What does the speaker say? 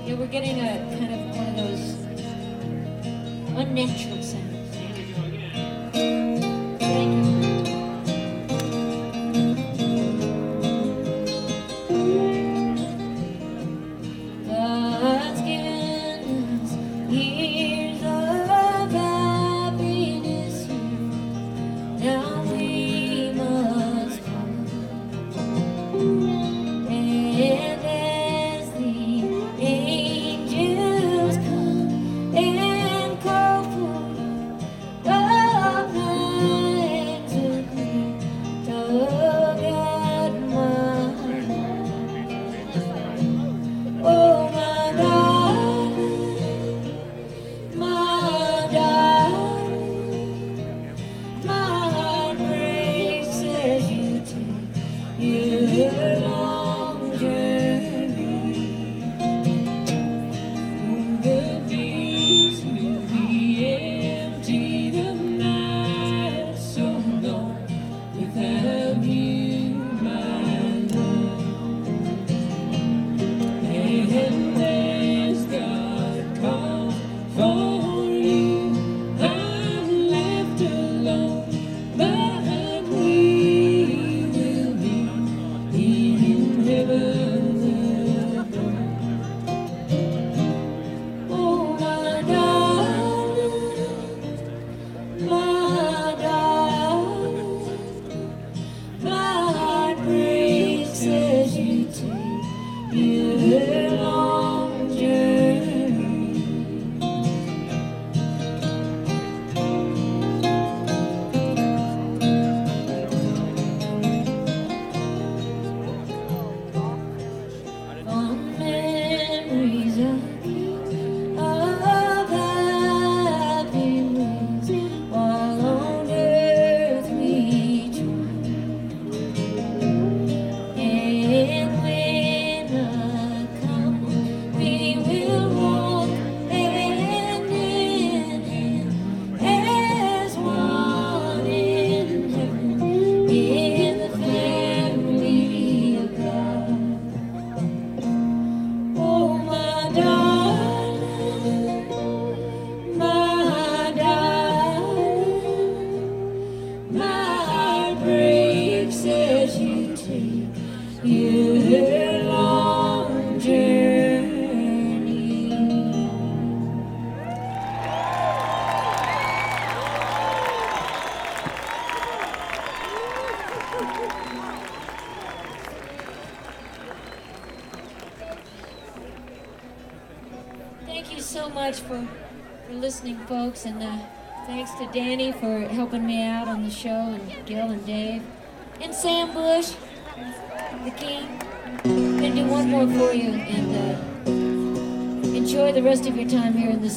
Yeah, we're getting a kind of one of those unnatural sounds. Thank you. God's given us years of happiness here. Now we must come. And as the angels come and call for the hands of green, tug at my hand. Oh, my darling, my heart breaks as you take your long journey. The days will be empty, the night so long without you, my love. And as God calls for you, I'm left alone, but we will be in heaven alone. Oh, my darling, my heart breaks as you take your long journey. Fond memories of happy ways while on earth we join. And when I come, we will walk hand in hand as one in heaven in the family of God. Oh, my darling, my heart breaks as you take your long journey. Thank you so much for listening, folks, and thanks to Danny for helping me out on the show, and Gil and Dave, and Sam Bush, the king. I'm gonna do one more for you, and enjoy the rest of your time here in the